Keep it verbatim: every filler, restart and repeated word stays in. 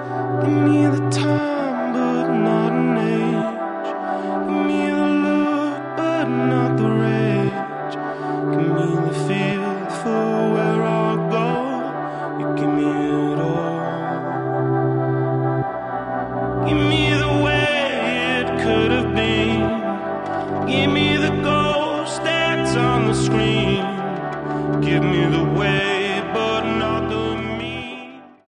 Give me the time, but not an age. Give me the look, but not the rage. Give me the feel for where I'll go. You give me it all. Give me the way it could have been. Give me the ghost that's on the screen. Give me the way